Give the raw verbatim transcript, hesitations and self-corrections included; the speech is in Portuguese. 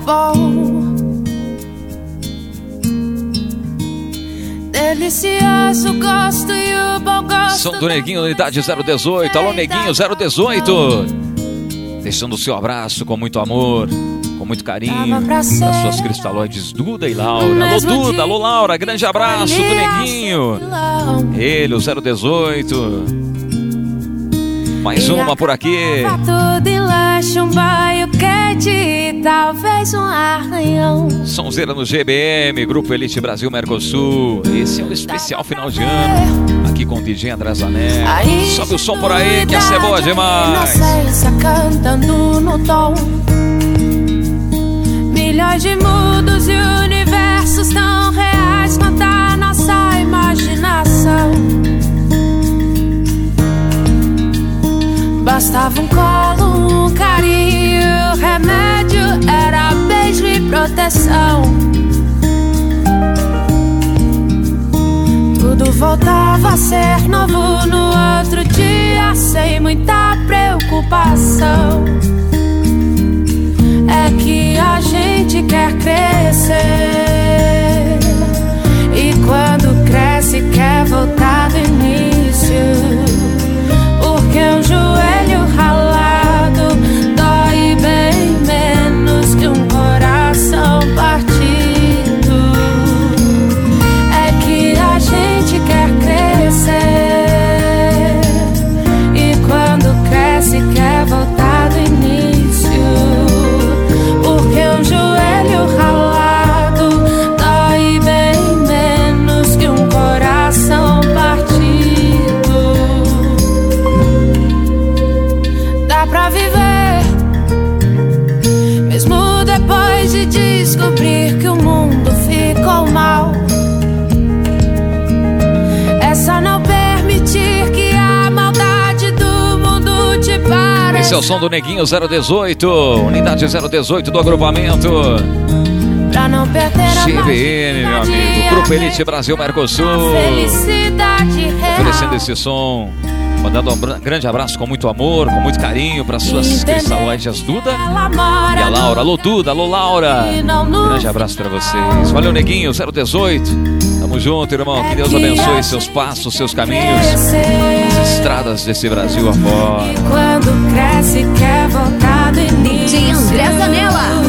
bom. Delicioso gosto e o bom gosto. Som do Neguinho, unidade zero dezoito. Alô, Neguinho zero dezoito. Deixando o seu abraço com muito amor, com muito carinho, para suas cristalóides Duda e Laura. Alô, Duda, alô, Laura. Grande abraço do Neguinho. Ele, o zero dezoito. Mais uma por aqui. Tudo em lanche, um banho quente, talvez um arranhão. Sonzeira no G B M, Grupo Elite Brasil Mercosul. Esse é um especial final de ano, aqui com o D J André Zanella. Sobe o som por aí, que essa é boa demais. Inocência cantando no tom. Milhões de mundos e universos tão reais quanto a nossa imaginação. Bastava um colo, um carinho, remédio era beijo e proteção. Tudo voltava a ser novo no outro dia, sem muita preocupação. É que a gente quer crescer, e quando cresce quer voltar do início. Porque um joelho ralado dói bem menos que um coração partido. É que a gente quer crescer, e quando cresce quer voltar do início. Porque um joelho ralado dói bem menos que um coração partido. Pra viver, mesmo depois de descobrir que o mundo ficou mal. É só não permitir que a maldade do mundo te pareça. Esse é o som do Neguinho zero dezoito, unidade zero dezoito do agrupamento pra não perder a G B M, meu amigo, Grupo Elite Brasil Mercosul, oferecendo esse som. Mandando um grande abraço com muito amor, com muito carinho para suas cristalóides Duda e a Laura. Alô, Duda, alô, Laura. Grande abraço para vocês. Valeu, Neguinho zero dezoito. Tamo junto, irmão. Que Deus abençoe seus passos, seus caminhos, as estradas desse Brasil afora. Quando cresce quer voltar do início. D J André Zanella.